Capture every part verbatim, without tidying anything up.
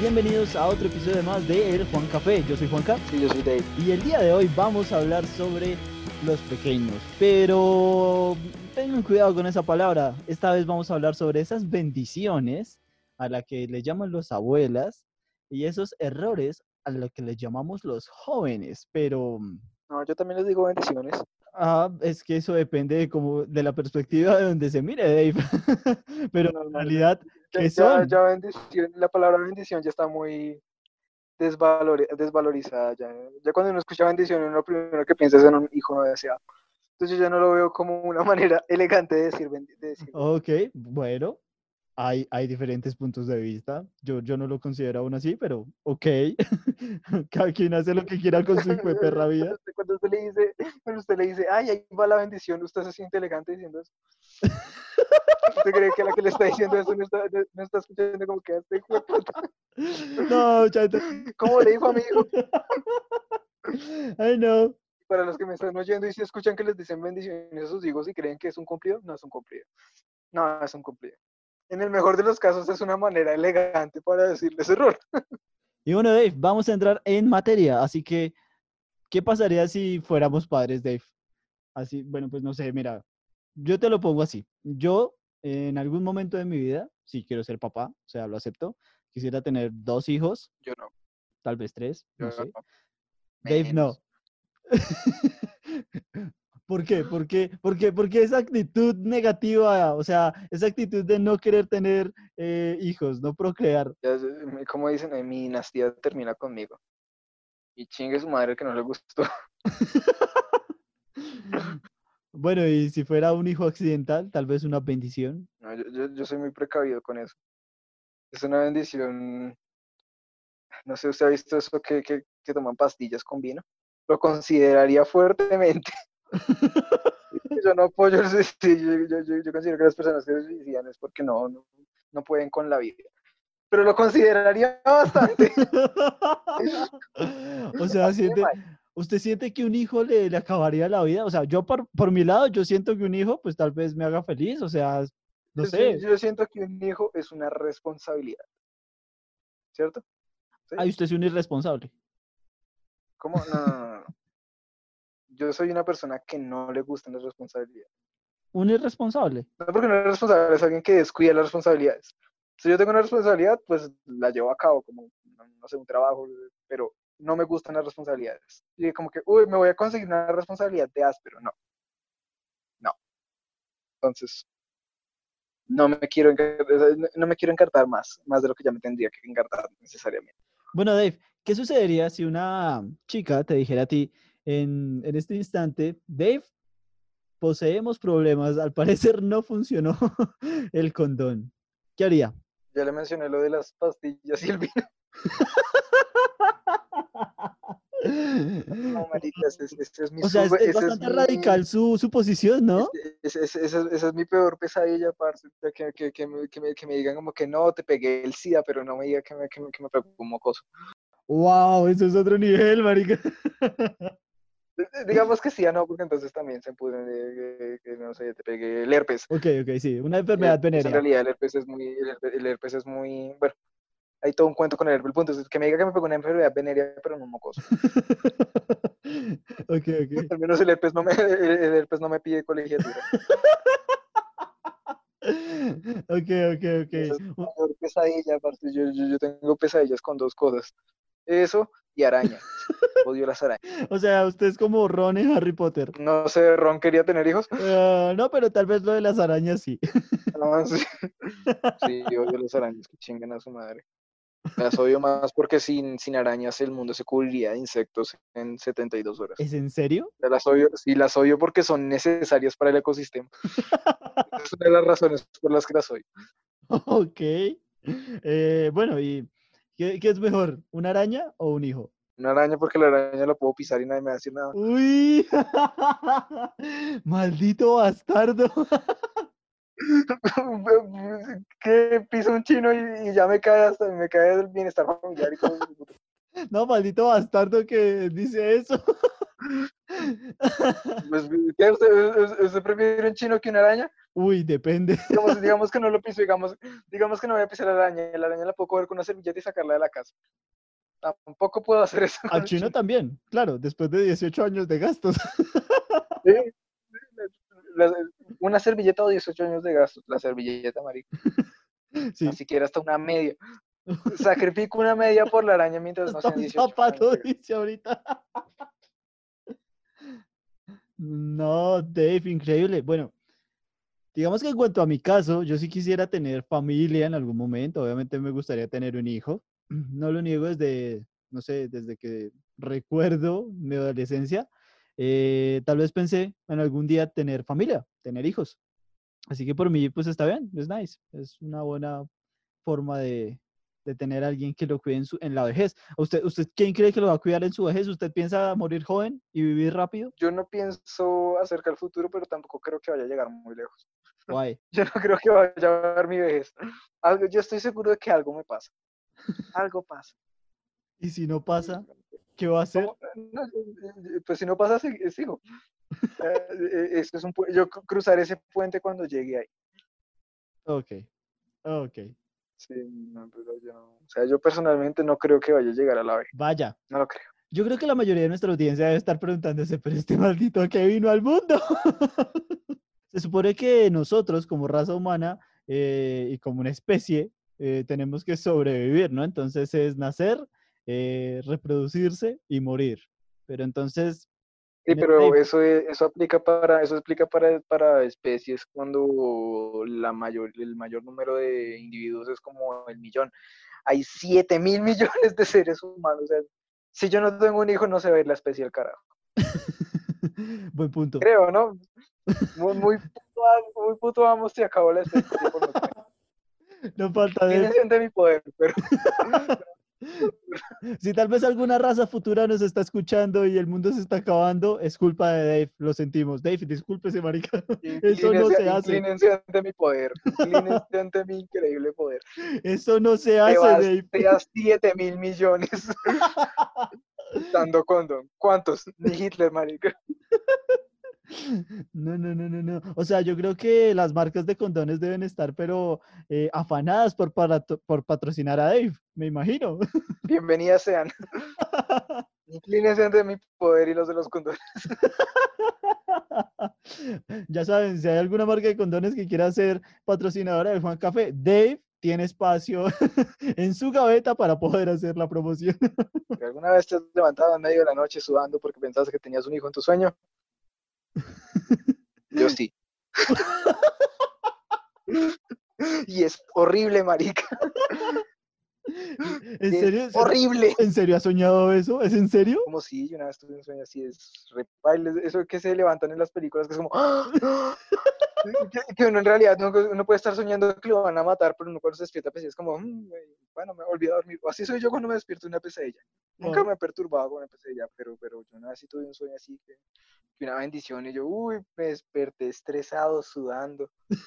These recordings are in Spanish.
bienvenidos a otro episodio más de El Juan Café. Yo soy Juanca. Sí, yo soy Dave. Y el día de hoy vamos a hablar sobre los pequeños. Pero tengan cuidado con esa palabra. Esta vez vamos a hablar sobre esas bendiciones a las que le llaman los abuelas y esos errores a los que le llamamos los jóvenes. Pero No, yo también les digo bendiciones. ah, es que eso depende de, como, de la perspectiva de donde se mire, Dave. Pero No, en no, realidad, ya, ¿qué ya, son? ya bendición, la palabra bendición ya está muy desvalori- desvalorizada. Ya, ya cuando uno escucha bendición, uno lo primero que piensa es en un hijo no deseado. Entonces yo ya no lo veo como una manera elegante de decir, bendi- de decir bendición. Ok, bueno. Hay, hay diferentes puntos de vista. Yo, yo no lo considero aún así, pero ok. Cada quien hace lo que quiera con su hijo de perra vida. Cuando usted, cuando usted le dice, cuando usted le dice, ay, ahí va la bendición, usted se siente elegante diciendo eso. ¿Usted cree que la que le está diciendo eso no está, no, no está escuchando como que este hijo de puta? No, chato. ¿Cómo le dijo a mi hijo? Ay, no. Para los que me están oyendo y si escuchan que les dicen bendiciones a sus hijos y creen que es un cumplido, no es un cumplido. No, es un cumplido. En el mejor de los casos es una manera elegante para decirles error. Y bueno, Dave, vamos a entrar en materia. Así que, ¿qué pasaría si fuéramos padres, Dave? Así, bueno, pues no sé, mira, yo te lo pongo así. Yo, en algún momento de mi vida, sí quiero ser papá, o sea, lo acepto. Quisiera tener dos hijos, Yo no, tal vez tres, yo no sé. no, Dave, no. menos. ¿Por qué? ¿Por qué? ¿Por qué? ¿Por qué esa actitud negativa? O sea, esa actitud de no querer tener eh, hijos, no procrear. Ya, como dicen, eh, mi dinastía termina conmigo. Y chingue su madre que no le gustó. Bueno, y si fuera un hijo accidental, tal vez una bendición. No, yo, yo, yo soy muy precavido con eso. Es una bendición. No sé, ¿usted ha visto eso que, que, que toman pastillas con vino? Lo consideraría fuertemente. Yo no apoyo el suicidio. Yo, yo, yo considero que las personas que se suicidan es porque no, no, no pueden con la vida. Pero lo consideraría bastante. O sea, Así de siente, mal. ¿usted siente que un hijo le, le acabaría la vida? O sea, yo por, por mi lado, yo siento que un hijo, pues tal vez me haga feliz, o sea, no Yo, sí- sé. yo siento que un hijo es una responsabilidad, ¿cierto? ¿Sí? Ay, usted es un irresponsable. ¿Cómo? No, no, no, no. Yo soy una persona que no le gustan las responsabilidades. Un irresponsable. No porque no es responsable, es alguien que descuida las responsabilidades. Si yo tengo una responsabilidad, pues la llevo a cabo, como, no, no sé, un trabajo, pero no me gustan las responsabilidades. Y como que, uy, me voy a conseguir una responsabilidad de áspero. No, no. Entonces, no me quiero, encar- no me quiero encartar más, más de lo que ya me tendría que encartar necesariamente. Bueno, Dave, ¿qué sucedería si una chica te dijera a ti en, en este instante, Dave, poseemos problemas, al parecer no funcionó el condón? ¿Qué haría? Ya le mencioné lo de las pastillas y el vino. No, marica, ese es, ese es mi O sea, es, sube, es ese es bastante mi, radical su, su posición, ¿no? ese, ese, ese, ese- esa es mi peor pesadilla, parce, que, que, que, me, que, me, que me digan como que no, te pegué el SIDA, pero no me diga que me, que me, que me pegó un mocoso. Wow, eso es otro nivel, marica. Digamos que SIDA no, porque entonces también se pudren de que, que, no sé, te pegué el herpes. Ok, ok, sí, una Y el enfermedad herpes, en venérea. realidad el herpes es muy, el herpes, el herpes es muy, bueno, hay todo un cuento con el herpes. El punto es que me diga que me pegó una enfermedad venérea, pero no un mocoso. Ok, ok. Al menos el herpes no me, el herpes no me pide colegiatura. Ok, ok, ok. Y esa es mi mayor pesadilla, aparte, yo, yo, yo tengo pesadillas con dos cosas. Eso y arañas. Odio las arañas. O sea, usted es como Ron en Harry Potter. No sé, Ron quería tener hijos. Ah, no, pero tal vez lo de las arañas sí. No, sí, sí, odio las arañas que chingan a su madre. Las odio más porque sin, sin arañas el mundo se cubriría de insectos en setenta y dos horas. ¿Es en serio? Ya las odio, sí, las odio porque son necesarias para el ecosistema. Es una de las razones por las que las odio. Ok. Eh, bueno, ¿y qué, qué es mejor? ¿Una araña o un hijo? Una araña porque la araña la puedo pisar y nadie me va a decir nada. Uy, maldito bastardo. Que piso un chino y, y ya me cae hasta me cae el bienestar familiar y todo eso. No, maldito bastardo que dice eso. Pues, ¿qué? ¿Usted, usted prefiere un chino que una araña? Uy, depende. Digamos, digamos que no lo piso, digamos, digamos que no voy a pisar a la araña, la araña la puedo coger con una servilleta y sacarla de la casa. Tampoco puedo hacer eso A con el Chino chino. también, claro, después de dieciocho años de gastos. Sí, la- una servilleta o dieciocho años de gasto, la servilleta, marica. Ni Sí, siquiera hasta una media. Sacrifico una media por la araña mientras no hasta sean un dieciocho años zapato, de gasto. dice ahorita. No, Dave, increíble. Bueno, digamos que en cuanto a mi caso, yo sí quisiera tener familia en algún momento. Obviamente me gustaría tener un hijo. No lo niego desde, no sé, desde que recuerdo mi adolescencia. Eh, tal vez pensé en algún día tener familia, tener hijos. Así que por mí, pues está bien, es nice. Es una buena forma de, de tener a alguien que lo cuide en, su, en la vejez. ¿A ¿Usted, ¿Usted quién cree que lo va a cuidar en su vejez? ¿Usted piensa morir joven y vivir rápido? Yo no pienso acerca del futuro, pero tampoco creo que vaya a llegar muy lejos. Guay. Yo no creo que vaya a ver mi vejez. Algo, yo estoy seguro de que algo me pasa. Algo pasa. Y si no pasa, ¿qué va a hacer? ¿Cómo? No, pues si no pasa, sigo. Eh, eh, esto es un, yo cruzaré ese puente cuando llegue ahí. Ok, ok. Sí, no, pero yo no, o sea, yo personalmente no creo que vaya a llegar a la vez. Vaya. No lo creo. Yo creo que la mayoría de nuestra audiencia debe estar preguntándose, pero este maldito que vino al mundo. Se supone que nosotros, como raza humana eh, y como una especie, eh, tenemos que sobrevivir, ¿no? Entonces es nacer, eh, reproducirse y morir. Pero entonces, Sí, en este, pero eso, es- eso aplica para, eso aplica para, para especies cuando la mayor, el mayor número de individuos es como el millón. Hay siete mil millones de seres humanos. O sea, si yo no tengo un hijo, no se va a ir la especie al carajo. buen punto. Creo, ¿no? Muy, muy puto, muy puto vamos, se acabó la especie por no tener. No falta de... Inclínense ante mi poder, pero Si tal vez alguna raza futura nos está escuchando y el mundo se está acabando, es culpa de Dave, lo sentimos. Dave, discúlpese, marica. Eso no inclínense, se hace. inclínense ante mi poder. Inclínense ante mi increíble poder. Eso no se hace, Dave. Sebastián, siete mil millones usando condón. ¿Cuántos? Ni Hitler, marica. No, no, no, no, no. O sea, yo creo que las marcas de condones deben estar, pero eh, afanadas por, para, por patrocinar a Dave, me imagino. Bienvenidas sean. Inclínense ante mi poder y los de los condones. Ya saben, si hay alguna marca de condones que quiera ser patrocinadora del Juan Café, Dave tiene espacio en su gaveta para poder hacer la promoción. ¿Alguna vez te has levantado en medio de la noche sudando porque pensabas que tenías un hijo en tu sueño? Yo sí. Y es horrible, marica. ¿En Es serio? ¿Se- horrible. ¿En serio has soñado eso? ¿Es en serio? Como si yo una vez tuve un sueño así, es re baile, eso que se levantan en las películas, que es como, ¡ah! ¡Ah! Que, que uno en realidad no, uno puede estar soñando que lo van a matar, pero uno cuando se despierta pues, es como, mmm, bueno, me olvidé dormir. O así soy yo cuando me despierto de una pesadilla. Nunca Wow. me he perturbado con una pesadilla, pero, pero yo una vez sí tuve un sueño así, que, que una bendición, y yo, uy, me desperté estresado, sudando,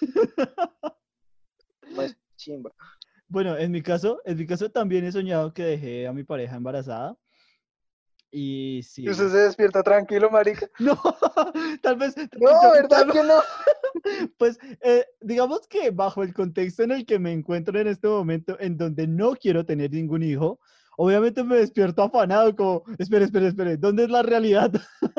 más chimba. Bueno, en mi caso, en mi caso también he soñado que dejé a mi pareja embarazada. Y Y usted sí. se despierta tranquilo, marica. No, tal vez, tal No, vez yo, ¿verdad tal- que no? pues eh, digamos que bajo el contexto en el que me encuentro en este momento, en donde no quiero tener ningún hijo, obviamente me despierto afanado, como, espere, espere, espere, ¿dónde es la realidad?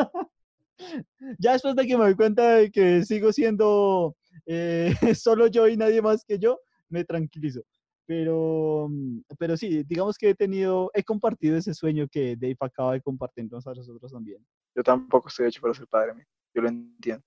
Ya después de que me doy cuenta de que sigo siendo eh, solo yo y nadie más que yo, me tranquilizo. Pero, mm, pero sí, digamos que he tenido, he compartido ese sueño que Dave acaba de compartirnos a nosotros también. Yo tampoco estoy hecho para ser padre, amigo. Yo lo entiendo.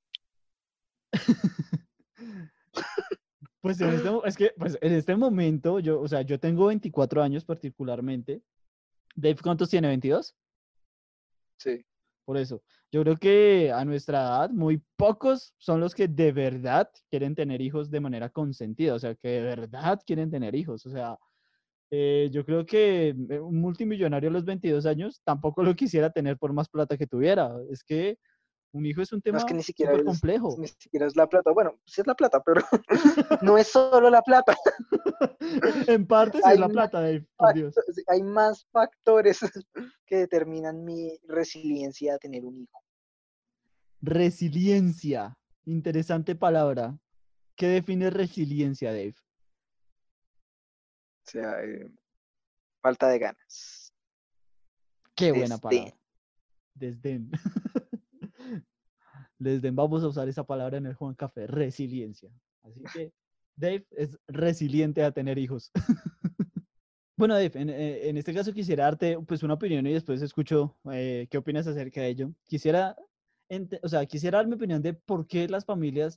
Pues en este, mo- es que, pues en este momento, yo, o sea, yo tengo veinticuatro años particularmente. Dave, ¿cuántos tiene? ¿veintidós? Sí. Por eso, yo creo que a nuestra edad, muy pocos son los que de verdad quieren tener hijos de manera consentida, o sea, que de verdad quieren tener hijos. O sea, eh, yo creo que eh, un multimillonario a los veintidós años tampoco lo quisiera tener por más plata que tuviera. Es que un hijo es un No es que tema ni siquiera súper es, complejo. ni siquiera es la plata. Bueno, sí es la plata, pero no es solo la plata. En parte sí es Hay la más, plata, Dave, por Dios. factores, hay más factores que determinan mi resiliencia a tener un hijo. Resiliencia, interesante palabra. ¿Qué define resiliencia, Dave? O sea, eh, falta de ganas. Qué buena Desdén. palabra. Desdén. Desdén. Vamos a usar esa palabra en el Juan Café. Resiliencia. Así que Dave es resiliente a tener hijos. Bueno, Dave, en, eh, en este caso quisiera darte pues una opinión y después escucho eh, qué opinas acerca de ello. Quisiera, ente- o sea, quisiera dar mi opinión de por qué las familias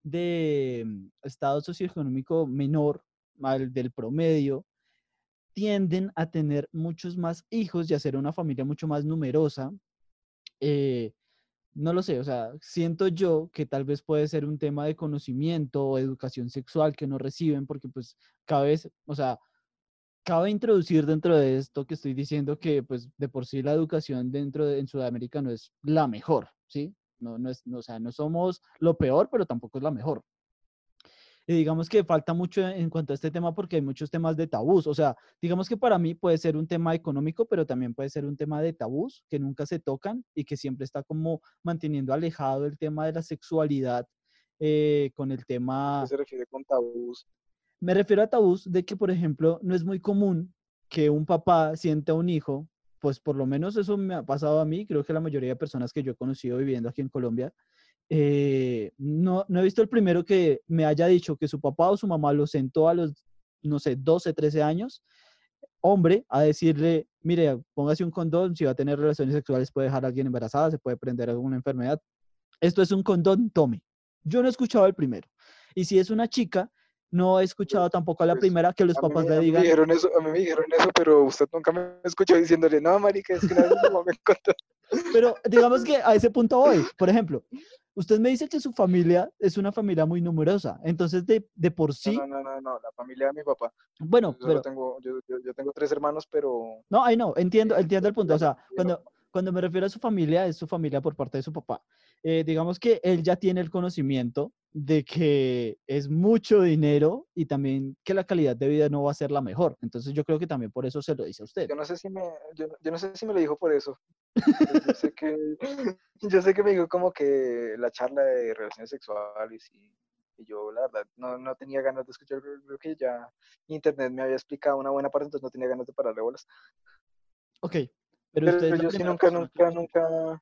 de mm, estado socioeconómico menor al del promedio tienden a tener muchos más hijos y a ser una familia mucho más numerosa. Eh, no lo sé, o sea, siento yo que tal vez puede ser un tema de conocimiento o educación sexual que no reciben porque pues cada vez, o sea, cabe introducir dentro de esto que estoy diciendo que pues de por sí la educación dentro de en Sudamérica no es la mejor, ¿sí? No, no es, no, o sea, no somos lo peor, pero tampoco es la mejor. Y digamos que falta mucho en cuanto a este tema porque hay muchos temas de tabús. O sea, digamos que para mí puede ser un tema económico, pero también puede ser un tema de tabús que nunca se tocan y que siempre está como manteniendo alejado el tema de la sexualidad eh, con el ¿A qué tema. se refiere con tabús? Me refiero a tabús de que, por ejemplo, no es muy común que un papá sienta a un hijo, pues por lo menos eso me ha pasado a mí, creo que la mayoría de personas que yo he conocido viviendo aquí en Colombia, eh, no, no he visto el primero que me haya dicho que su papá o su mamá lo sentó a los, no sé, doce trece años, hombre, a decirle, mire, póngase un condón, si va a tener relaciones sexuales puede dejar a alguien embarazada, se puede prender alguna enfermedad. Esto es un condón, tome. Yo no he escuchado el primero. Y si es una chica, no he escuchado tampoco a la Pues primera que los a mí, papás me, le a mí me digan, dijeron eso, a mí me dijeron eso, pero usted nunca me escuchó diciéndole, no, marica, es que una vez mi mamá me contó. pero digamos que a ese punto voy. Por ejemplo, usted me dice que su familia es una familia muy numerosa, entonces de, de por No, no, sí, no, no, no, la familia de mi papá. Yo bueno, solo pero tengo, yo, yo, yo tengo tres hermanos, pero no, ahí no, entiendo, eh, entiendo la el punto. familia O de mi sea, familia no. cuando, cuando me refiero a su familia, es su familia por parte de su papá. Eh, digamos que él ya tiene el conocimiento de que es mucho dinero y también que la calidad de vida no va a ser la mejor. Entonces yo creo que también por eso se lo dice a usted. Yo no sé si me, yo, yo no sé si me lo dijo por eso. Yo, yo sé que, yo sé que me dijo como que la charla de relaciones sexuales y, y yo la verdad no, no tenía ganas de escuchar, creo creo que ya internet me había explicado una buena parte, entonces no tenía ganas de pararle bolas. Ok, pero usted es Pero la yo sí primera nunca, persona que lo nunca, escucha. nunca,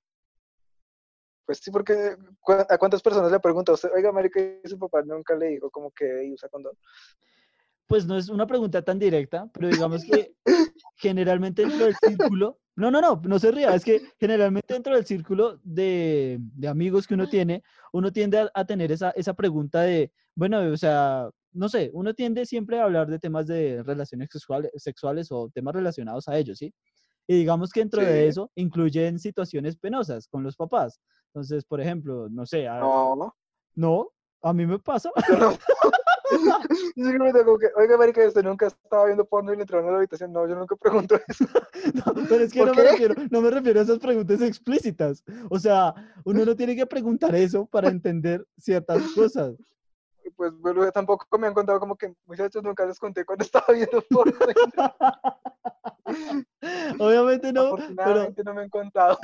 pues sí, porque ¿cu- ¿a cuántas personas le pregunta a usted, oiga, marica, y su papá nunca le dijo como que "Ey, usa condón"? Pues no es una pregunta tan directa, pero digamos que generalmente dentro del círculo, no, no, no, no se ría, es que generalmente dentro del círculo de, de amigos que uno tiene, uno tiende a, a tener esa, esa pregunta de, bueno, o sea, no sé, uno tiende siempre a hablar de temas de relaciones sexuales, sexuales o temas relacionados a ellos, ¿sí? Y digamos que dentro de Sí, eso incluyen situaciones penosas con los papás. Entonces, por ejemplo, no sé, a- no, no, a mí me pasa. yo no. Yo siempre como que, oiga, marica, usted nunca estaba viendo porno y le entraron a la habitación. No, yo nunca pregunto eso. No, pero es que ¿Por no me qué? refiero, no me refiero a esas preguntas explícitas. O sea, uno no tiene que preguntar eso para entender ciertas cosas. Pues bueno, tampoco me han contado como que, muchachos, nunca les conté cuando estaba viendo porno. Obviamente no, pero Afortunadamente no me han contado.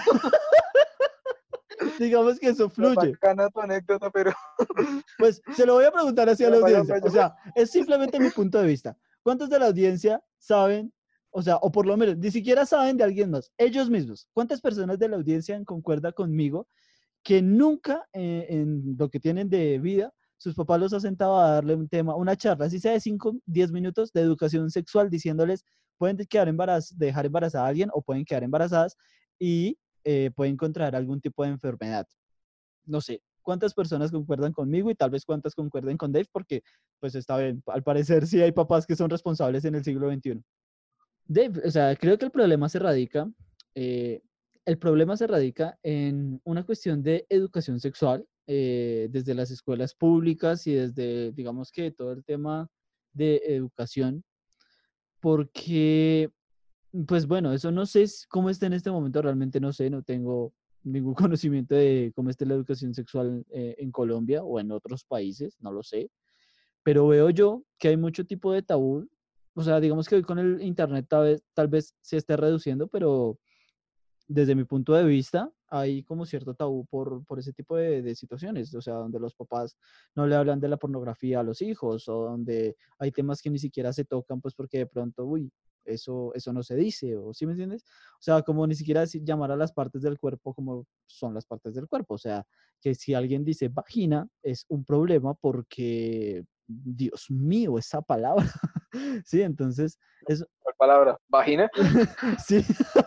digamos que eso Ba- fluye. Bacana tu anécdota, pero Pues se lo voy a preguntar hacia ya la vaya, audiencia. O vaya. sea, es simplemente mi punto de vista. ¿Cuántos de la audiencia saben, o sea, o por lo menos ni siquiera saben de alguien más, ellos mismos? ¿Cuántas personas de la audiencia concuerdan conmigo que nunca eh, en lo que tienen de vida, sus papás los ha sentado a darle un tema, una charla, así sea de cinco, diez minutos de educación sexual, diciéndoles, pueden quedar embaraz dejar embarazada a alguien o pueden quedar embarazadas y eh, pueden contraer algún tipo de enfermedad? No sé, ¿cuántas personas concuerdan conmigo y tal vez cuántas concuerden con Dave? Porque, pues está bien, al parecer sí hay papás que son responsables en el siglo veintiuno. Dave, o sea, creo que el problema se radica, eh, el problema se radica en una cuestión de educación sexual eh, desde las escuelas públicas y desde, digamos que todo el tema de educación, porque, pues bueno, eso no sé s- cómo está en este momento, realmente no sé, no tengo ningún conocimiento de cómo está la educación sexual eh, en Colombia o en otros países, no lo sé, pero veo yo que hay mucho tipo de tabú. O sea, digamos que hoy con el internet tal vez, tal vez se esté reduciendo, pero desde mi punto de vista, hay como cierto tabú por, por ese tipo de, de situaciones, o sea, donde los papás no le hablan de la pornografía a los hijos, o donde hay temas que ni siquiera se tocan, pues porque de pronto, uy, eso, eso no se dice, o ¿sí me entiendes? O sea, como ni siquiera decir- llamar a las partes del cuerpo como son las partes del cuerpo, o sea, que si alguien dice vagina es un problema porque, Dios mío, esa palabra, sí, entonces, es, ¿Cuál palabra? ¿Vagina? sí.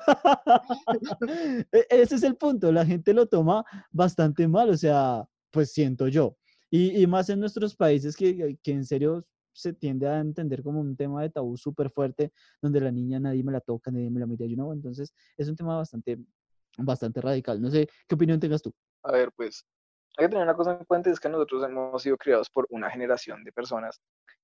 E- Ese es el punto, la gente lo toma bastante mal, o sea, pues siento yo. Y, y más en nuestros países que, que en serio se tiende a entender como un tema de tabú súper fuerte, donde la niña nadie me la toca, nadie me la mira, you know? Entonces es un tema bastante, bastante radical. No sé, ¿qué opinión tengas tú? A ver, pues, hay que tener una cosa en cuenta, es que nosotros hemos sido criados por una generación de personas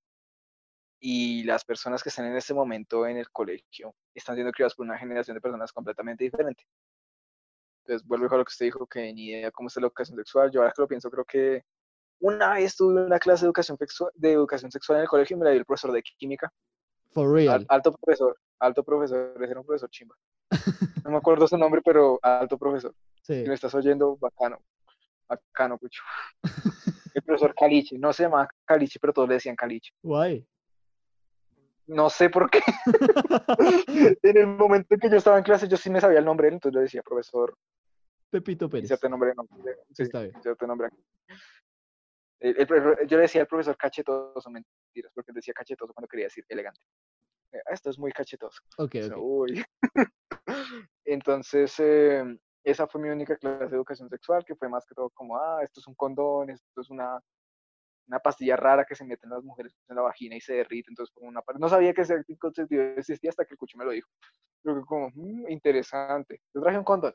y las personas que están en este momento en el colegio están siendo criadas por una generación de personas completamente diferente. Entonces, vuelvo a lo que usted dijo, que ni idea cómo es la educación sexual. Yo ahora que lo pienso, creo que una vez tuve una clase de educación, sexual, de educación sexual en el colegio y me la dio el profesor de química. For Al- real. alto profesor, alto profesor, ese era un profesor chimba. No me acuerdo su nombre, pero alto profesor. Si Sí. me estás oyendo, bacano, bacano, pucho. El profesor Caliche, no se llamaba Caliche, pero todos le decían Caliche. Guay. No sé por qué. En el momento en que yo estaba en clase, yo sí me sabía el nombre de él, entonces le decía, profesor, Pepito Pérez. inserte nombre, no, sí, Está bien. inserte nombre aquí. El- el- yo le decía al profesor cachetoso, mentiras, porque él decía cachetoso cuando quería decir elegante. Eh, Esto es muy cachetoso. Ok, O sea, ok. uy. Entonces, eh, esa fue mi única clase de educación sexual, que fue más que todo como, ah, esto es un condón, esto es una, una pastilla rara que se meten las mujeres en la vagina y se derrite. Entonces, como una, no sabía que ese anticonceptivo existía hasta que el cucho me lo dijo. Yo que como, "Mm, interesante. Yo traje un condón.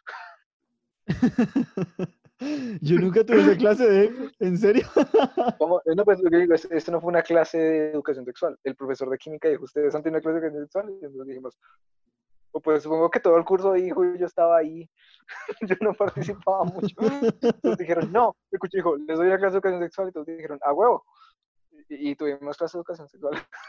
Yo nunca tuve esa clase de... ¿En serio? ¿Cómo? No, pues lo que digo, es- esto no fue una clase de educación sexual. El profesor de química dijo, ¿ustedes han tenido una clase de educación sexual? Y entonces dijimos, "Oh, pues supongo que todo el curso dijo y yo estaba ahí, yo no participaba mucho. Entonces dijeron, no, el cucho dijo, les doy una clase de educación sexual y todos dijeron, a huevo. Y, y tuvimos clase de educación sexual.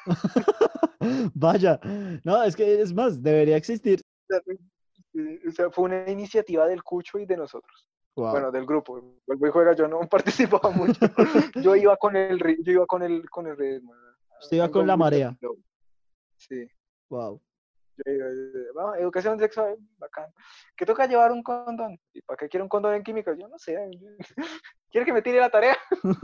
Vaya, no, es que es más, debería existir. O sea, fue una iniciativa del cucho y de nosotros. Wow. Bueno, del grupo. Vuelvo y juega, yo no participaba mucho. Yo iba con el, ri- yo iba con el, con el ritmo. Usted iba I'm go con la with the marea. flow. Sí. Wow. Yo iba, eh, vamos, educación sexual, bacán. ¿Qué toca llevar un condón? ¿Y para qué quiero un condón en química? Yo no sé. ¿Quiere que me tire la tarea?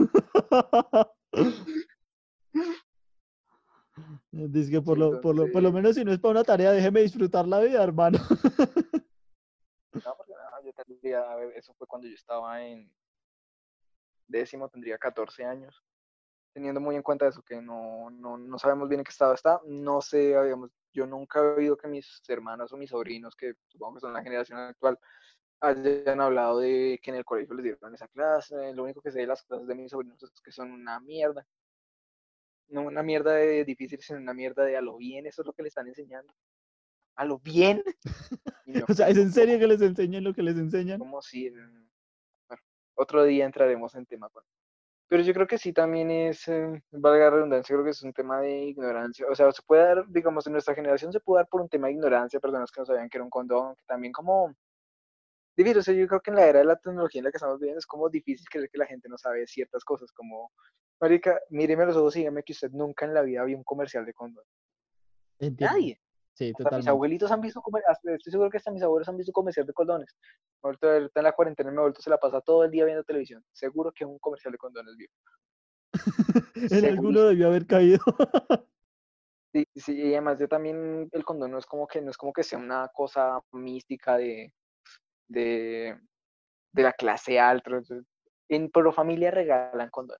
Dice que Sí, por lo, por lo, por lo entonces, menos si no es para una tarea, déjeme disfrutar la vida, hermano. no, porque no, yo tendría, a ver, eso fue cuando yo estaba en décimo, tendría catorce años. Teniendo muy en cuenta eso, que no, no, no sabemos bien en qué estado está, no sé, digamos, yo nunca he oído que mis hermanos o mis sobrinos, que supongo que son la generación actual, hayan hablado de que en el colegio les dieron esa clase. Lo único que sé de las clases de mis sobrinos es que son una mierda. No una mierda de difícil, sino una mierda de a lo bien, eso es lo que le están enseñando. A lo bien. Y me O sea, ¿es ofende un en serio poco, que les enseñan lo que les enseñan? como si, bueno, otro día entraremos en tema con. Pero yo creo que sí también es, eh, valga la redundancia, creo que es un tema de ignorancia. O sea, se puede dar, digamos, en nuestra generación se puede dar por un tema de ignorancia, personas que no sabían que era un condón, que también como difícil. O sea, yo creo que en la era de la tecnología en la que estamos viviendo es como difícil creer que la gente no sabe ciertas cosas, como, marica, míreme a los ojos y dígame que usted nunca en la vida vio un comercial de condón. Entiendo. Nadie. Sí, Hasta mis totalmente. abuelitos han visto, comer- hasta- estoy seguro que hasta mis abuelos han visto comercial de condones. Ahorita ahorita en la cuarentena mi abuelo se la pasa todo el día viendo televisión. Seguro que es un comercial de condones vio. En alguno Segurísimo. debió haber caído. Sí, sí, y además yo también el condón no es como que no es como que sea una cosa mística de, de, de la clase alta. Entonces, en Profamilia regalan condones.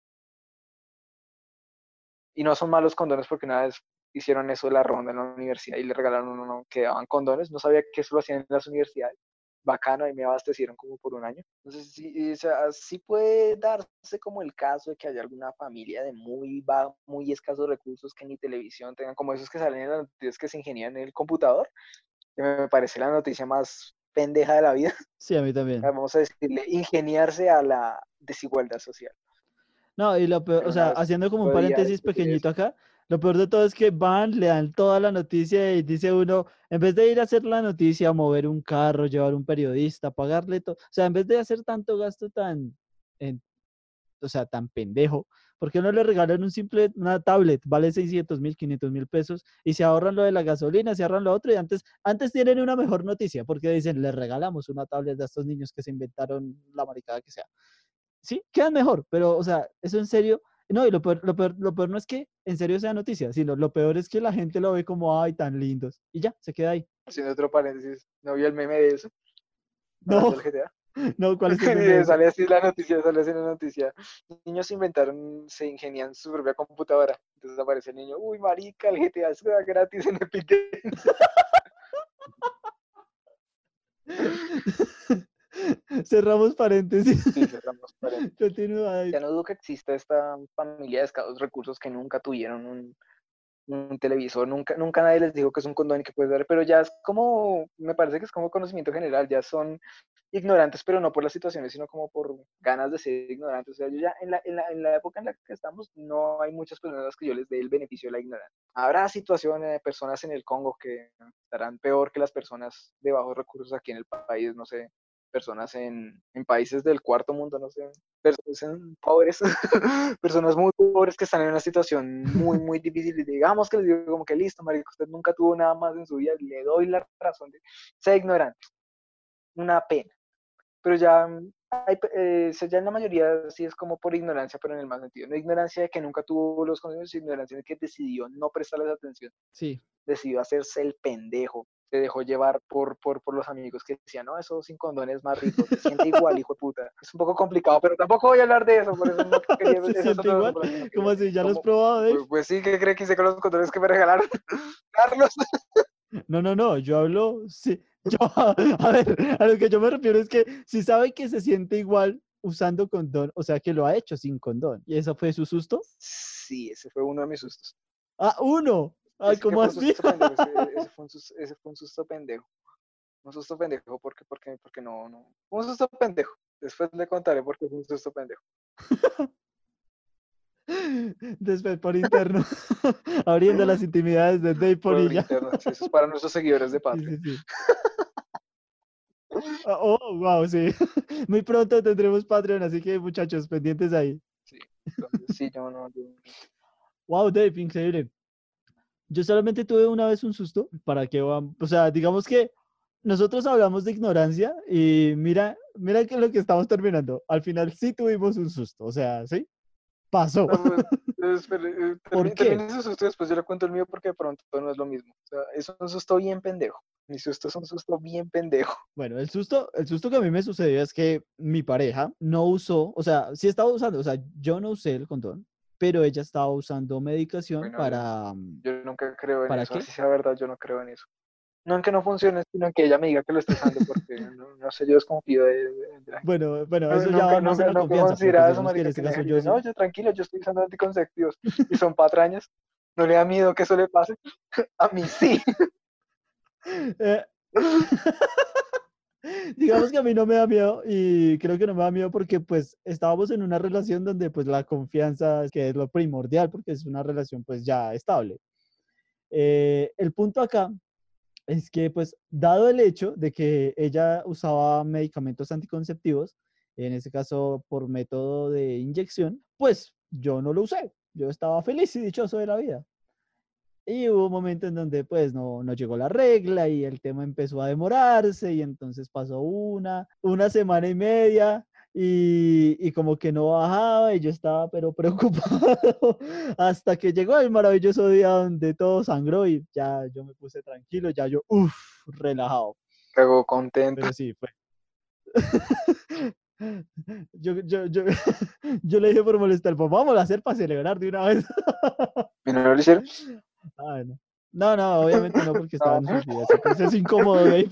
Y no son malos condones porque una vez hicieron eso de la ronda en la universidad y le regalaron uno que daban condones. No sabía que eso lo hacían en las universidades. Bacano, y me abastecieron como por un año. Entonces, sí, o sea, sí puede darse como el caso de que haya alguna familia de muy, ba- muy escasos recursos que ni televisión tengan, como esos que salen en las noticias que se ingenian en el computador, que me parece la noticia más pendeja de la vida. Sí, a mí también. Vamos a decirle, ingeniarse a la desigualdad social. No, y lo peor, o Pero sea, nada, eso haciendo como un otro día paréntesis discutiré pequeñito eso. acá, Lo peor de todo es que van, le dan toda la noticia y dice uno, en vez de ir a hacer la noticia, mover un carro, llevar un periodista, pagarle todo, o sea, en vez de hacer tanto gasto tan, en- o sea, tan pendejo, ¿por qué no le regalan un simple, una tablet, vale seiscientos mil, quinientos mil pesos y se ahorran lo de la gasolina, se ahorran lo otro y antes, antes tienen una mejor noticia porque dicen, le regalamos una tablet a estos niños que se inventaron la maricada que sea. Sí, quedan mejor, pero, o sea, eso en serio, no, y lo peor, lo peor, lo peor no es que en serio sea noticia, sino lo peor es que la gente lo ve como, ay, tan lindos, y ya, se queda ahí. Haciendo otro paréntesis, ¿no vio el meme de eso? Hablando No, del G T A. no, ¿cuál es el meme de Y eso? sale así la noticia, sale así la noticia. Niños inventaron, se ingenian su propia computadora. Entonces aparece el niño, uy, marica, el G T A es gratis en Epic Games. Cerramos paréntesis. Sí, cerramos paréntesis. Continúa ahí. Ya no dudo que exista esta familia de escasos recursos que nunca tuvieron un, un televisor, nunca, nunca nadie les dijo que es un condón y que puedes dar, pero ya es como, me parece que es como conocimiento general, ya son ignorantes, pero no por las situaciones, sino como por ganas de ser ignorantes. O sea, yo ya en la, en la, en la época en la que estamos, no hay muchas personas a las que yo les dé el beneficio de la ignorancia. Habrá situaciones de personas en el Congo que estarán peor que las personas de bajos recursos aquí en el país, no sé, personas en, en países del cuarto mundo, no sé, personas pobres, personas muy pobres que están en una situación muy, muy difícil. Y digamos que les digo como que listo, marico, usted nunca tuvo nada más en su vida, le doy la razón de ser ignorante. Una pena. Pero ya, hay, eh, ya en la mayoría sí es como por ignorancia, pero en el más sentido. No ignorancia de que nunca tuvo los conocimientos, ignorancia de que decidió no prestarles atención, Sí, decidió hacerse el pendejo, se dejó llevar por, por, por los amigos que decían, no, eso sin condón es más rico, se siente igual, hijo de puta. Es un poco complicado, pero tampoco voy a hablar de eso, por eso no quería, se esa es siente otra razón igual, por la que no como quería. así, ¿ya lo has Como, probado, Dave? pues, pues sí, ¿qué cree que hice con los condones que me regalaron? Carlos. No, no, no, yo hablo, sí, yo, a ver, a lo que yo me refiero es que si sabe que se siente igual usando condón, o sea, que lo ha hecho sin condón, ¿y eso fue su susto? Sí, ese fue uno de mis sustos. Ah, uno, ah, Ese que ¿cómo fue un así? susto pendejo, ese, ese, fue, un susto, ese fue un susto pendejo. Un susto pendejo porque, porque, porque no, no. Un susto pendejo. Después le contaré por qué fue un susto pendejo. Después por interno, abriendo las intimidades de Dave Por Polilla. interno. Sí, eso es para nuestros seguidores de Sí, Patreon. sí, sí. Ah, oh, wow, sí. Muy pronto tendremos Patreon, así que muchachos, pendientes ahí. Sí, entonces sí, yo no. Yo... Wow, Dave, increíble. Yo solamente tuve una vez un susto, ¿para qué van? O sea, digamos que nosotros hablamos de ignorancia y mira, mira que lo que estamos terminando. Al final sí tuvimos un susto, o sea, sí, pasó. No, pues, espere, eh, ¿Por termi- qué? termine su susto y después yo le cuento el mío porque de pronto no es lo mismo. O sea, es un susto bien pendejo. Mi susto es un susto bien pendejo. Bueno, el susto, el susto que a mí me sucedió es que mi pareja no usó, o sea, sí estaba usando, o sea, yo no usé el condón, pero ella estaba usando medicación Bueno, yo, para, mm, yo nunca creo en ¿para eso. qué? Así sea verdad, yo no creo en eso. No en que no funcione, sino en que ella me diga que lo está usando porque no, no sé, yo desconfío de, de, de la gente. Bueno, bueno, No, eso ya va nunca, más en nunca, la nunca he confianza, pero pues considerado eso, digamos que en marica, este que me caso dejen y yo dicen, no, sí. yo tranquilo, yo estoy usando anticonceptivos y son patrañas. ¿No le da miedo que eso le pase? A mí sí. Eh, digamos que a mí no me da miedo y creo que no me da miedo porque pues estábamos en una relación donde pues la confianza que es lo primordial porque es una relación pues ya estable. Eh, el punto acá es que pues dado el hecho de que ella usaba medicamentos anticonceptivos, en este caso por método de inyección, pues yo no lo usé. Yo estaba feliz y dichoso de la vida. Y hubo un momento en donde pues no, no llegó la regla y el tema empezó a demorarse y entonces pasó una, una semana y media y, y como que no bajaba y yo estaba pero preocupado hasta que llegó el maravilloso día donde todo sangró y ya yo me puse tranquilo, ya yo, uff, relajado. Cagó contento. Pero sí, fue. Yo, yo, yo, yo le dije por molestar, pues vamos a hacer para celebrar de una vez. ¿Y no lo hicieron? Ah, no. No, no, obviamente no, porque estaba No. en sus vidas. Y pues es incómodo, Dave.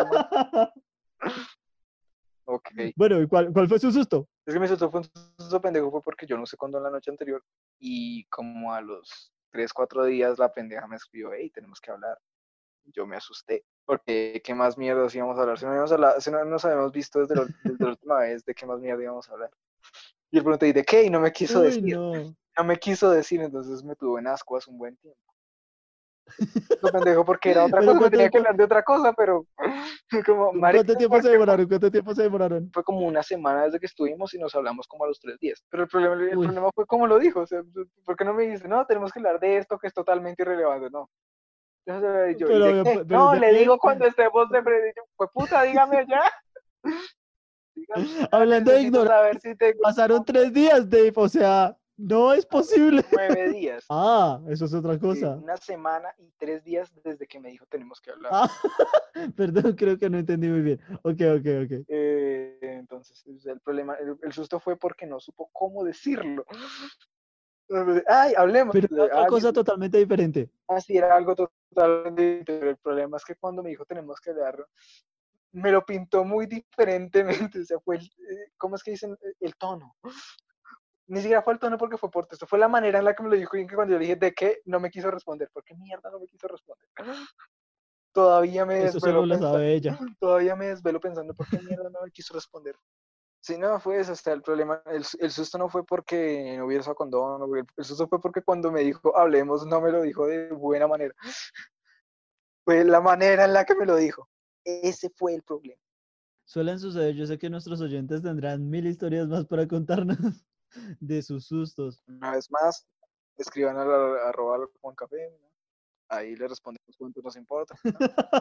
Ok. Bueno, ¿y cuál, cuál fue su susto? Es que mi susto fue un susto pendejo fue porque yo no sé cuándo en la noche anterior y como a los tres cuatro días la pendeja me escribió, hey, tenemos que hablar. Yo me asusté, porque qué más mierda íbamos a hablar, si no, habíamos hablado, si no nos habíamos visto desde, lo, desde la última vez, de qué más mierda íbamos a hablar. Y el pregunté, ¿y de qué? Y no me quiso Uy, decir. no. no me quiso decir, entonces me tuvo en ascuas un buen tiempo. Lo pendejo porque era otra Pero cosa, me ¿cuánto tenía que tiempo, hablar de otra cosa, pero como, marica, cuánto tiempo se porque demoraron? ¿Cuánto tiempo se demoraron? fue como una semana desde que estuvimos y nos hablamos como a los tres días. Pero el problema, el Uy, problema fue como lo dijo, o sea, ¿por qué no me dice, no, tenemos que hablar de esto que es totalmente irrelevante? No. Entonces, yo, ¿y pero, de qué? pero No, ¿de le digo qué? cuando estemos de frente, yo, pues puta, dígame ya, dígame ya, Hablando de necesito ignorar, saber si tengo pasaron tres días, Dave, o sea, no es posible. nueve días. Ah, eso es otra Sí, cosa. una semana y tres días desde que me dijo tenemos que hablar. Ah, perdón, creo que no entendí muy bien. Ok, ok, ok. Eh, entonces, el problema, el, el, susto fue porque no supo cómo decirlo. Ay, hablemos. Pero era otra Ah, cosa totalmente diferente. así era algo totalmente, pero el problema es que cuando me dijo tenemos que hablar, me lo pintó muy diferentemente. O sea, fue, el, ¿cómo es que dicen? El tono. Ni siquiera fue el tono porque fue por texto, fue la manera en la que me lo dijo y que cuando yo le dije de qué, no me quiso responder. ¿Por qué mierda no me quiso responder? Todavía me Eso desvelo solo lo pensando, sabe ella. todavía me desvelo pensando por qué mierda no me quiso responder. Sí, no, fue eso, hasta el problema, el, el susto no fue porque no hubiera usado condón, no, el, el susto fue porque cuando me dijo hablemos, no me lo dijo de buena manera. Fue la manera en la que me lo dijo. Ese fue el problema. Suelen suceder, yo sé que nuestros oyentes tendrán mil historias más para contarnos de sus sustos. Una vez más, escriban a la, arroba Juan Café, ¿no? Ahí le respondemos cuánto nos importa, ¿no?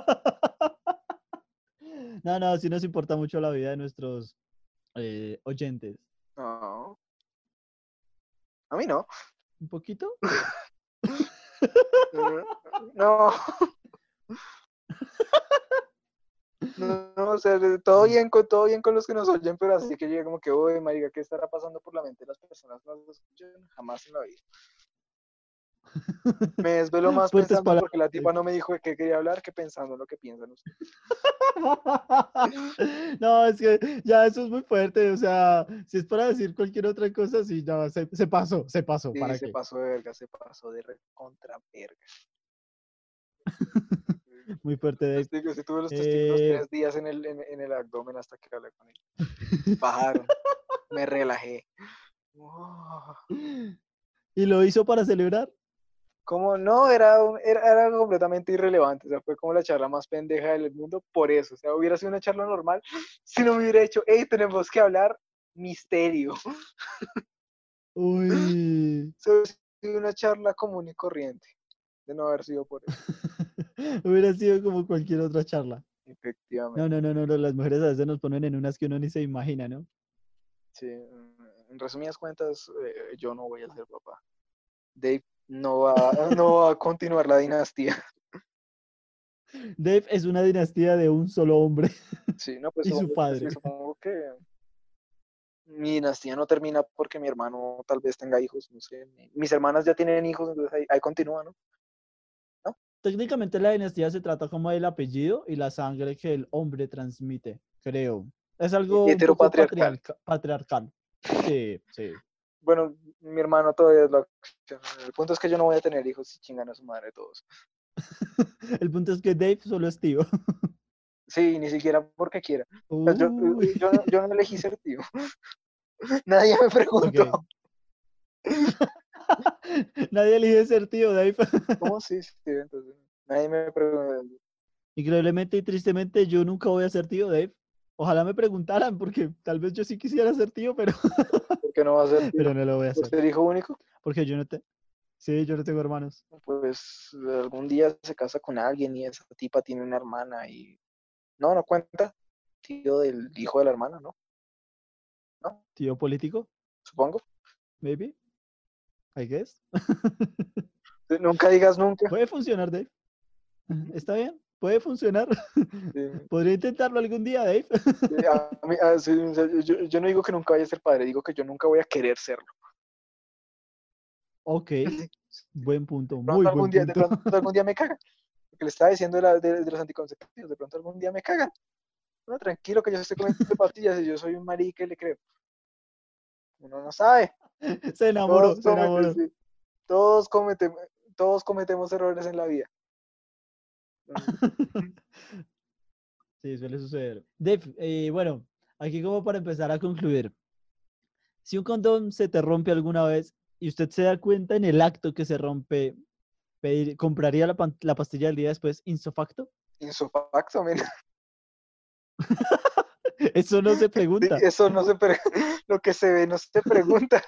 No, no, sí nos importa mucho la vida de nuestros eh, oyentes. No, a mí no. ¿Un poquito? No, no, no, o sea, todo bien con todo bien con los que nos oyen, pero así que llega como que, oye, marica, ¿qué estará pasando por la mente de las personas que nos escuchan? Jamás en la vida. Me desvelo más Fuertes pensando en palabras. por qué la tipa no me dijo de qué quería hablar que pensando en lo que piensan ustedes. No, es que ya eso es muy fuerte. O sea, si es para decir cualquier otra cosa, sí, ya se, se pasó, se pasó. Sí, ¿Para se qué? pasó de verga, se pasó de recontra verga. Muy fuerte, Dave. Testículos, sí, tuve los testículos Eh... tres días en el, en, en el abdomen hasta que hablé con él. Bajaron, me relajé. Oh. ¿Y lo hizo para celebrar? Como no, era, un, era, era algo completamente irrelevante, o sea, fue como la charla más pendeja del mundo por eso, o sea, hubiera sido una charla normal si no me hubiera hecho, hey, tenemos que hablar, misterio. Uy. Hubiera sido una charla común y corriente, de no haber sido por eso. Hubiera sido como cualquier otra charla. No, Efectivamente, no, no, no, no, las mujeres a veces nos ponen en unas que uno ni se imagina, ¿no? sí. En resumidas cuentas, eh, yo no voy a ser papá. Dave no va, no va a continuar la dinastía. Dave es una dinastía de un solo hombre Sí, no, pues y su supongo, sí, padre. supongo que mi dinastía no termina porque mi hermano tal vez tenga hijos, no sé. Mis hermanas ya tienen hijos, entonces ahí, ahí continúa, ¿no? ¿No? Técnicamente la dinastía se trata como del apellido y la sangre que el hombre transmite, creo. Es algo un poco Heteropatriarcal. patriarca- patriarcal. Sí, sí. Bueno, mi hermano todavía es la opción. El punto es que yo no voy a tener hijos si chingan a su madre todos. El punto es que Dave solo es tío. Sí, ni siquiera porque quiera. O sea, yo, Uy. yo, no- yo no elegí ser tío. Nadie me preguntó. Ok. Nadie elige ser tío, Dave. ¿Cómo sí? Sí, entonces, nadie me preguntó. Increíblemente y tristemente, yo nunca voy a ser tío, Dave. Ojalá me preguntaran, porque tal vez yo sí quisiera ser tío, pero, ¿Por qué no va a ser tío? pero no lo voy a ¿Por hacer. ser hijo único? Porque yo no te... Sí, yo no tengo hermanos. Pues algún día se casa con alguien y esa tipa tiene una hermana y... No, no cuenta. Tío del hijo de la hermana, ¿no? ¿No? Tío político, Supongo. maybe, I guess. Nunca digas nunca. Puede funcionar, Dave. Está bien, puede funcionar. Sí. Podría intentarlo algún día, Dave. A mí, a, sí, o sea, yo, yo no digo que nunca vaya a ser padre, digo que yo nunca voy a querer serlo. Ok, buen punto, De muy pronto algún buen día, de punto. pronto algún día me cagan. Porque le estaba diciendo de, la, de, de los anticonceptivos, de pronto algún día me cagan. No, tranquilo que yo estoy comiendo pastillas y yo soy un marica y le creo. Uno no sabe. Se Todos enamoró, se cometen, enamoró. sí, todos cometemos, todos cometemos errores en la vida. Sí, suele suceder. Dave, eh, bueno, aquí como para empezar a concluir. Si un condón se te rompe alguna vez, y usted se da cuenta en el acto que se rompe, pedir, ¿compraría la, pan- la pastilla del día después insofacto? Insofacto, men. Eso no se Sí, pregunta. eso no se pre- lo que se ve no se pregunta.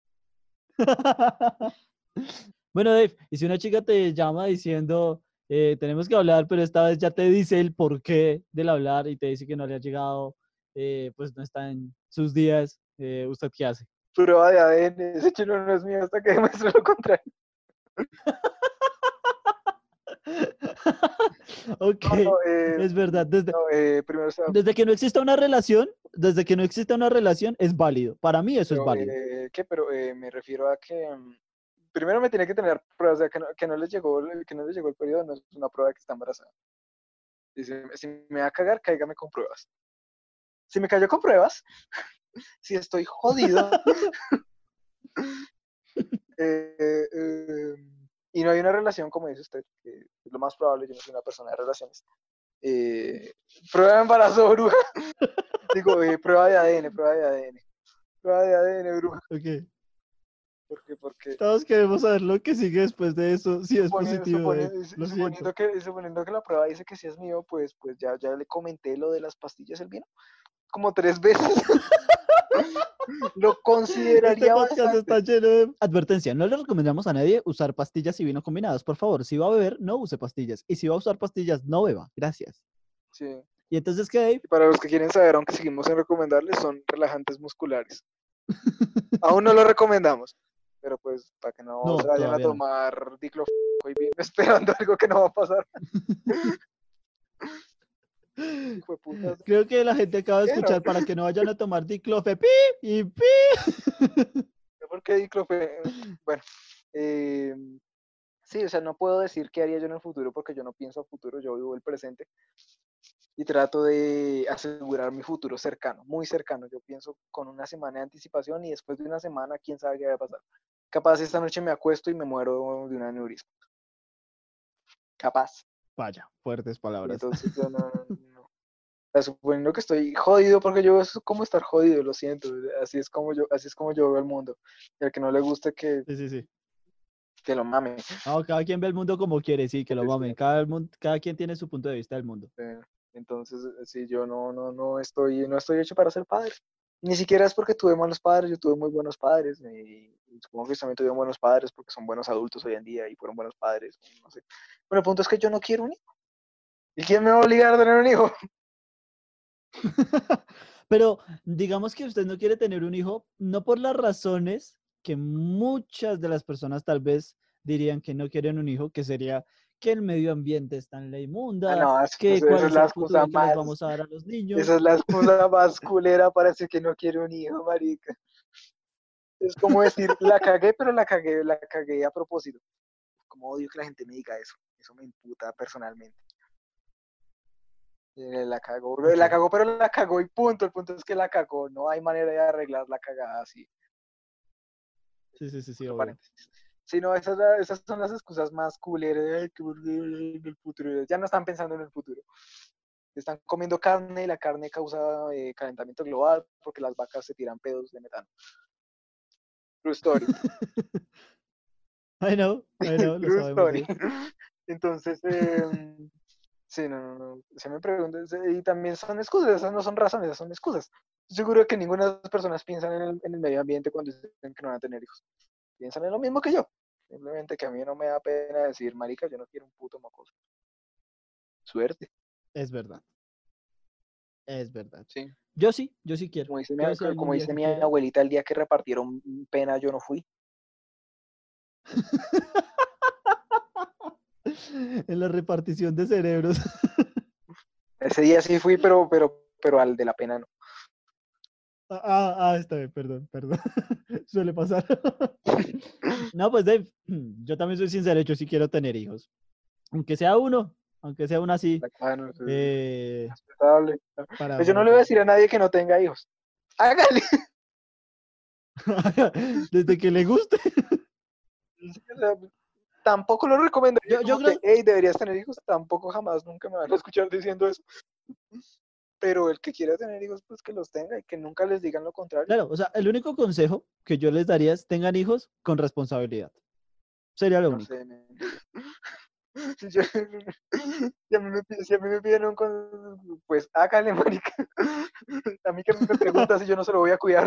Bueno, Dave, y si una chica te llama diciendo, eh, tenemos que hablar, pero esta vez ya te dice el porqué del hablar y te dice que no le ha llegado, eh, pues no está en sus días, eh, ¿usted qué hace? Prueba de A D N, ese chino no es mío hasta que demuestre lo contrario. Ok, No, no, eh, es verdad. Desde, no, eh, primero, o sea, desde que no exista una relación, desde que no exista una relación, es válido. Para mí eso es pero, válido. eh, ¿qué? Pero eh, me refiero a que mm, primero me tiene que tener pruebas, o sea, que no, que no le llegó, que no le llegó el periodo, no es una prueba de que está embarazada. Y si, si me va a cagar, cáigame con pruebas. Si me cayó con pruebas, si estoy jodido, eh, eh, y no hay una relación, como dice usted, que es lo más probable, yo no soy una persona de relaciones. Eh, prueba de embarazo, bruja. Digo, eh, prueba de A D N, prueba de A D N. Prueba de A D N, bruja. Ok. Porque, porque Todos queremos saber lo que sigue después de eso, si es suponiendo, positivo, Dave. suponiendo, Lo siento. suponiendo, que, suponiendo que la prueba dice que sí es mío, pues, pues ya, ya le comenté lo de las pastillas el vino. Como tres veces. Lo Este consideraría podcast bastante. está lleno de advertencia. No le recomendamos a nadie usar pastillas y vino combinados. Por favor, si va a beber, no use pastillas. Y si va a usar pastillas, no beba. Gracias. Sí. Y entonces, ¿qué, Dave? Y para los que quieren saber, aunque seguimos en recomendarles, son relajantes musculares. Aún no lo recomendamos, pero pues para que no se No, vayan a todavía no. tomar diclofenaco y vienen esperando algo que no va a pasar. Hijo de putas. Creo que la gente acaba de ¿Vieron? escuchar para que no vayan a tomar diclofe pi y pi. ¿Por qué diclofenaco? Bueno, eh, sí, o sea, no puedo decir qué haría yo en el futuro porque yo no pienso a futuro, yo vivo el presente y trato de asegurar mi futuro cercano, muy cercano. Yo pienso con una semana de anticipación y después de una semana, quién sabe qué va a pasar. Capaz esta noche me acuesto y me muero de un aneurisma. Capaz. Vaya, fuertes Y palabras. entonces yo no, no, no. O sea, suponiendo que estoy jodido, porque yo es como estar jodido, lo siento. Así es como yo, así es como yo veo el mundo. Y al que no le guste que, Sí, sí, sí. que lo mame. No, cada quien ve el mundo como quiere, sí, que lo Este, mamen. Cada, mun- cada quien tiene su punto de vista del mundo. eh, entonces, sí, yo no, no, no estoy, no estoy hecho para ser padre. Ni siquiera es porque tuve malos padres, yo tuve muy buenos padres. Y supongo que ustedes también tuvieron buenos padres porque son buenos adultos hoy en día y fueron buenos padres. No sé. Bueno, el punto es que yo no quiero un hijo. ¿Y quién me va a obligar a tener un hijo? Pero digamos que usted no quiere tener un hijo, no por las razones que muchas de las personas tal vez dirían que no quieren un hijo, que sería que el medio ambiente está en la Ah, inmunda, no, es- que es- cuál esa es es la el excusa futuro que les más, vamos a dar a los esa niños. es la excusa más culera para decir que no quiere un hijo, marica. Es como decir, la cagué, pero la cagué, la cagué a propósito. Como odio que la gente me diga eso. Eso me imputa personalmente. Eh, La cagó, Ok, la cagó, pero la cagó y punto. El punto es que la cagó. No hay manera de arreglar la cagada así. sí, sí, sí, sí, Otro obvio. paréntesis. Sí, no, esas, la- esas son las excusas más culeras de, "Ay, que porque en el futuro". Ya no están pensando en el futuro. Están comiendo carne y la carne causa eh, calentamiento global porque las vacas se tiran pedos de metano. True story. I know, I know, lo True sabemos, story. Dave. Entonces, eh, sí, no, no, no. Se me pregunta, y también son excusas, esas no son razones, esas son excusas. Estoy seguro que ninguna de las personas piensan en el, en el medio ambiente cuando dicen que no van a tener hijos. Piensan en lo mismo que yo. Simplemente que a mí no me da pena decir, marica, yo no quiero un puto mocoso. Suerte. Es verdad, es verdad. Sí. Yo sí, yo sí quiero. Como dice, mi, Yo si algún como día dice sí mi quiero. abuelita el día que repartieron pena, yo no fui. En la repartición de cerebros. Ese día sí fui, pero, pero, pero al de la pena no. Ah, ah, ah, está bien, perdón, perdón. Suele pasar. No, pues Dave, yo también soy sincero, yo sí quiero tener hijos. Aunque sea uno, aunque sea uno así, Ah, no, es eh, respetable. para, Pues yo no para le voy a tener. decir a nadie que no tenga hijos. Hágale. Desde que le guste. O sea, tampoco lo recomendaría Yo, yo como que, creo, hey, deberías tener hijos. Tampoco jamás, nunca me van a escuchar diciendo eso. pero el que quiera tener hijos, pues que los tenga y que nunca les digan lo contrario. Claro, o sea, el único consejo que yo les daría es tengan hijos con responsabilidad. Sería lo No único. sé, men. Si, yo- si a mí me, pi- si a mí me piden un consejo, pues hágale, marica. A mí que me preguntas si yo no se lo voy a cuidar.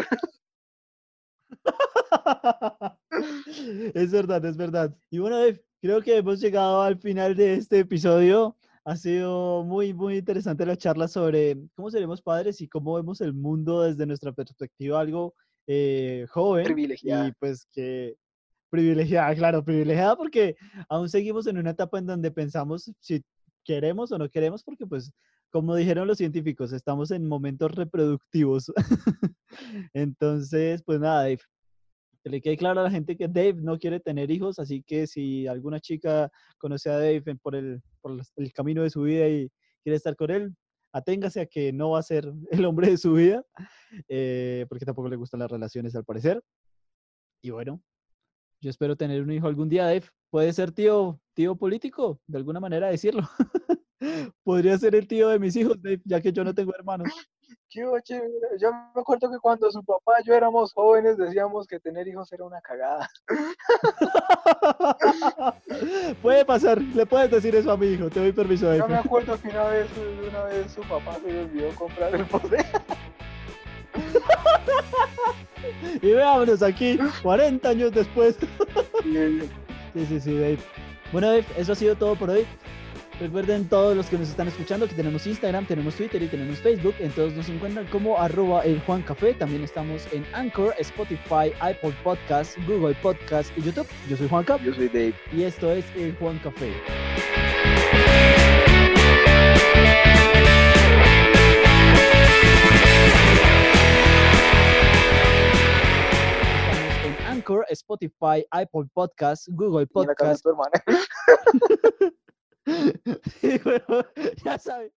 Es verdad, es verdad. Y bueno, Dave, creo que hemos llegado al final de este episodio. Ha sido muy, muy interesante la charla sobre cómo seremos padres y cómo vemos el mundo desde nuestra perspectiva, algo eh, joven y Privilegiada. pues que privilegiada, claro, privilegiada porque aún seguimos en una etapa en donde pensamos si queremos o no queremos, porque pues, como dijeron los científicos, estamos en momentos reproductivos. Entonces, pues nada, Dave, que le quede claro a la gente que Dave no quiere tener hijos, así que si alguna chica conoce a Dave en- por el, por los- el camino de su vida y quiere estar con él, aténgase a que no va a ser el hombre de su vida, eh, porque tampoco le gustan las relaciones al parecer. Y bueno, yo espero tener un hijo algún día, Dave. Puede ser tío, tío político, de alguna manera decirlo. Podría ser el tío de mis hijos, Dave, ya que yo no tengo hermanos. Chivo, chivo. Yo me acuerdo que cuando su papá y yo éramos jóvenes decíamos que tener hijos era una cagada. Puede pasar, le puedes decir eso a mi hijo, te doy permiso, Yo me Dave. acuerdo que una vez, una vez su papá se le olvidó comprar el postre. Y veámonos aquí, cuarenta años después. Y Sí, sí, sí, Dave. Bueno, Dave, eso ha sido todo por hoy. Recuerden todos los que nos están escuchando que tenemos Instagram, tenemos Twitter y tenemos Facebook. En todos nos encuentran como arroba el Juan Café. También estamos en Anchor, Spotify, Apple Podcasts, Google Podcasts y YouTube. Yo soy Juan Cap yo soy Dave. y esto es el Juan Café. Estamos en Anchor, Spotify, Apple Podcasts, Google Y en la casa de Podcasts. tu hermana. Y bueno, ya saben.